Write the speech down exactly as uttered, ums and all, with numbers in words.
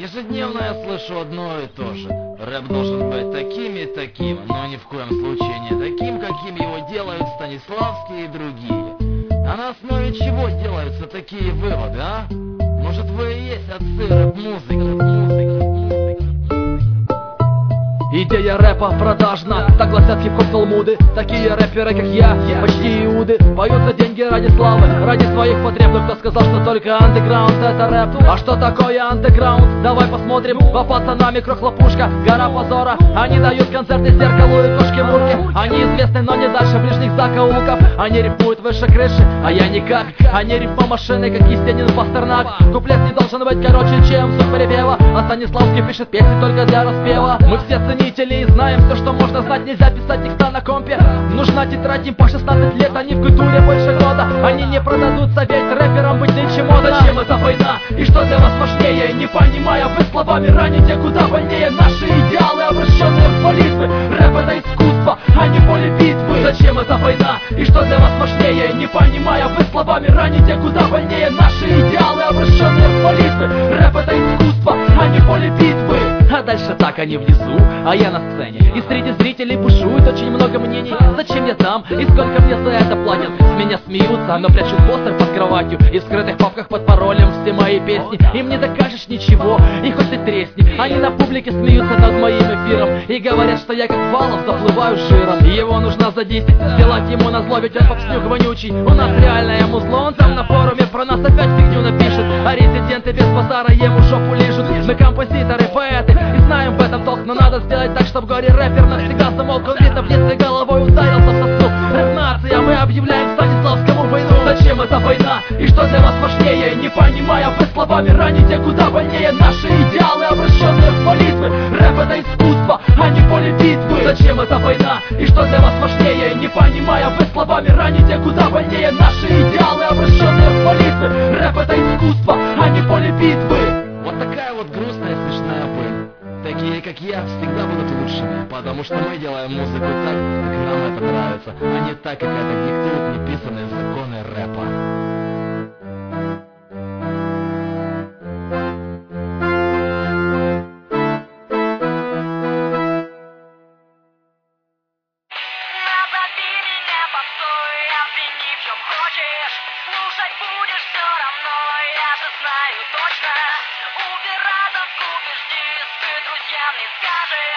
Ежедневно я слышу одно и то же. Рэп должен быть таким и таким, но ни в коем случае не таким, каким его делают Станиславский и другие. А на основе чего делаются такие выводы, а? Может, вы и есть отцы рэп-музыки, музыки, музыки. Идея рэпа продажна, так гласят хип-хоп талмуды. Такие рэперы, как я, почти иуды, поют за деньги ради славы, ради своих потребных. Кто сказал, что только андеграунд это рэп? А что такое андеграунд? Давай посмотрим. По пацанам микрохлопушка, гора позора. Они дают концерты зеркалу и кошки Мурке. Они известны, но не дальше ближних закоулков. Они рифмуют выше крыши, а я никак. Они рифмомашины, как Есенин Пастернак. Куплет не должен быть короче, чем суть припева. А Станиславский пишет песни только для распева. Мы все ценители и знаем все, что можно знать. Нельзя писать текста на компе. Нужна тетрадь, им по шестнадцать лет. Они в культуре больше года. Они не продадутся, ведь рэперам быть нынче модно. Зачем эта война? И что для вас важнее? Не понимая, вы словами раните куда больнее. Наши идеалы, обращенные в молитвы. Рэп это искусство, а не поле битвы. Зачем эта война? И что для вас важнее? Не понимая, вы словами раните куда больнее. Наши идеалы, обращенные в молитвы. Рэп это искусство, а не поле битвы. А дальше так, они внизу, а я на сцене. И среди зрителей бушует очень много мнений. Зачем я там? И сколько мне за это платят? С меня смеются, но прячут постер под кроватью. И в скрытых папках под паролем все мои песни. Им не докажешь ничего, и хоть и тресни. Они на публике смеются над моим эфиром и говорят, что я как Валов заплываю жиром. Его нужно за десять сделать ему назло, ведь он попснюк вонючий. У нас реальное музло, он там на форуме про нас опять фигню напишет. А резиденты без базара ему жопу лижут. Мы композиторы, поэты, и знаем в этом толк. Но надо сделать так, чтобы горе-рэпер навсегда замолк. Он где-то в детстве головой ударился в сосну. Рэп-нация, мы объявляем Станиславскому войну. Зачем эта война? И что для вас важнее? Не понимая, вы словами раните куда больнее. Наши идеалы, обращенные в молитвы. Рэп это искусство, а не поле битвы. Зачем эта война? И что для вас важнее? Не понимая, вы словами раните куда больнее. Наши идеалы, обращенные в молитвы. Рэп это искусство, а не поле битвы. Вот такая вот грустная смешная быль. Такие, как я, всегда будут лучшими, потому что мы делаем музыку так, как нам это нравится, а не так, как это диктуют неписанные законы рэпа. Назови меня попсой, обвини в чем хочешь. Слушать будешь все равно, я же знаю точно. У пиратов купишь диск, и друзьям не скажешь.